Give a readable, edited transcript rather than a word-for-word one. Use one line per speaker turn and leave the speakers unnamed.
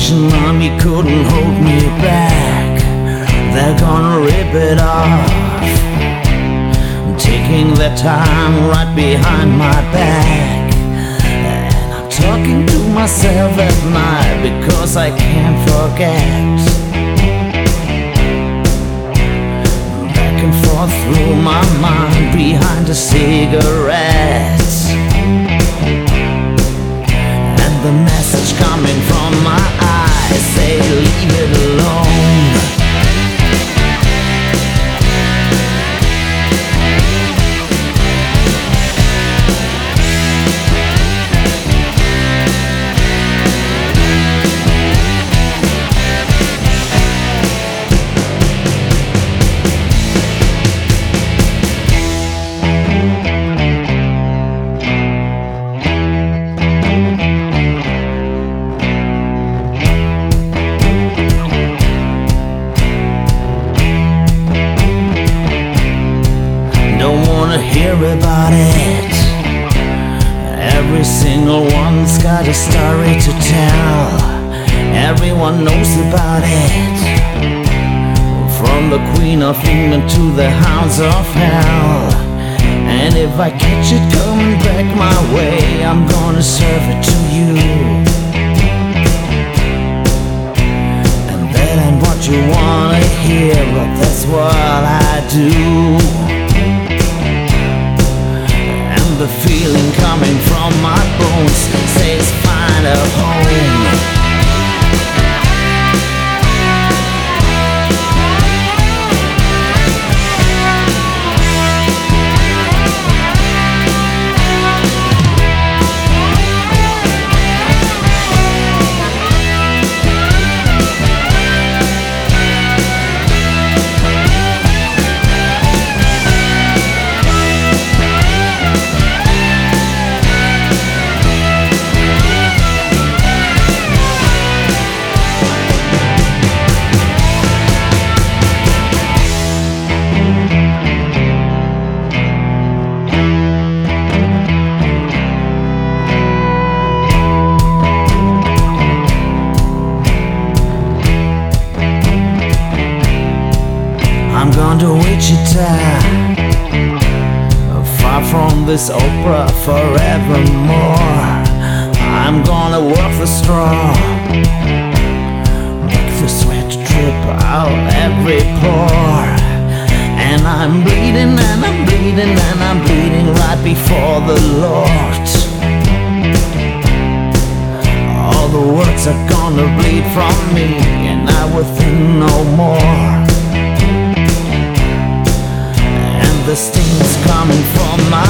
Salvation Army couldn't hold me back. They're gonna rip it off, taking their time right behind my back. And I'm talking to myself at night because I can't forget. Back and forth through my mind behind a cigarette. The message coming from my eyes say leave it alone. Hear about it. Every single one's got a story to tell. Everyone knows about it, from the Queen of England to the Hounds of Hell. And if I catch it coming back my way, I'm gonna serve it to you. And that ain't what you wanna hear, but that's what I do. The feeling coming from my bones says find a home. I'm gone to Wichita, far from this opera forevermore. I'm gonna work the straw, make the sweat drip out every pore. And I'm bleeding and I'm bleeding and I'm bleeding right before the Lord. All the words are gonna bleed from me and I will think no more. The sting's coming from my